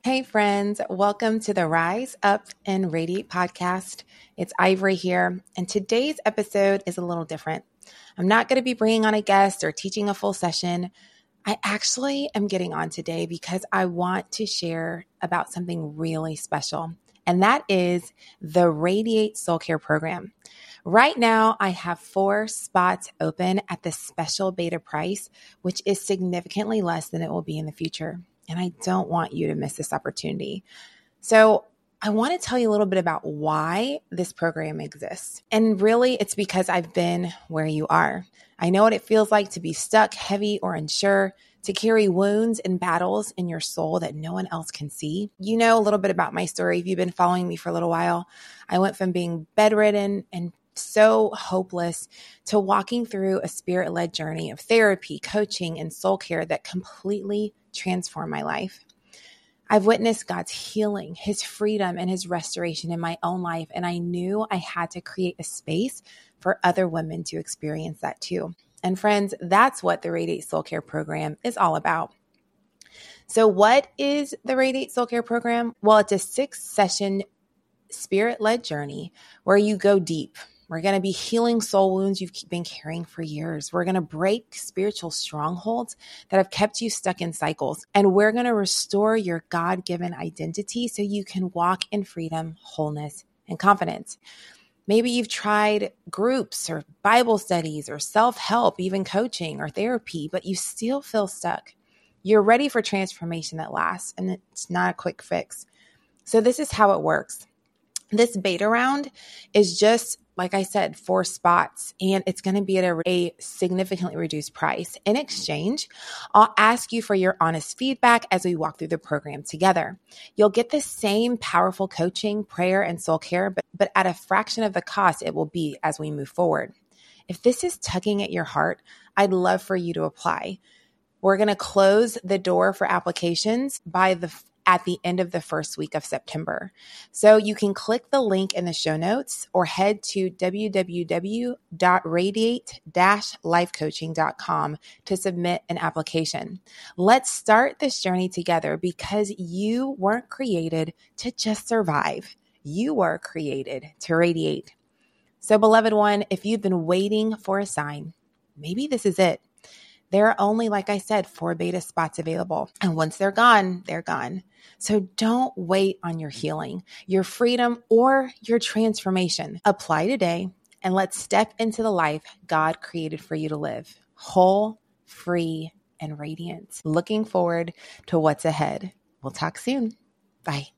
Hey friends, welcome to the Rise Up and Radiate podcast. It's Ivory here, and today's episode is a little different. I'm not going to be bringing on a guest or teaching a full session. I actually am getting on today because I want to share about something really special, and that is the Radiate Soul Care program. Right now, I have 4 spots open at the special beta price, which is significantly less than it will be in the future. And I don't want you to miss this opportunity. So I want to tell you a little bit about why this program exists. And really, it's because I've been where you are. I know what it feels like to be stuck, heavy, or unsure, to carry wounds and battles in your soul that no one else can see. You know a little bit about my story if you've been following me for a little while. I went from being bedridden and so hopeless to walking through a spirit-led journey of therapy, coaching, and soul care that completely transformed my life. I've witnessed God's healing, His freedom, and His restoration in my own life, and I knew I had to create a space for other women to experience that too. And friends, that's what the Radiate Soul Care program is all about. So what is the Radiate Soul Care program? Well, it's a 6-session spirit-led journey where you go deep. We're going to be healing soul wounds you've been carrying for years. We're going to break spiritual strongholds that have kept you stuck in cycles. And we're going to restore your God-given identity so you can walk in freedom, wholeness, and confidence. Maybe you've tried groups or Bible studies or self-help, even coaching or therapy, but you still feel stuck. You're ready for transformation that lasts, and it's not a quick fix. So this is how it works. This beta round is just, like I said, 4 spots, and it's going to be at a significantly reduced price. In exchange, I'll ask you for your honest feedback as we walk through the program together. You'll get the same powerful coaching, prayer, and soul care, but at a fraction of the cost it will be as we move forward. If this is tugging at your heart, I'd love for you to apply. We're going to close the door for applications at the end of the first week of September. So you can click the link in the show notes or head to www.radiate-lifecoaching.com to submit an application. Let's start this journey together because you weren't created to just survive. You were created to radiate. So beloved one, if you've been waiting for a sign, maybe this is it. There are only, like I said, 4 beta spots available. And once they're gone, they're gone. So don't wait on your healing, your freedom, or your transformation. Apply today and let's step into the life God created for you to live. Whole, free, and radiant. Looking forward to what's ahead. We'll talk soon. Bye.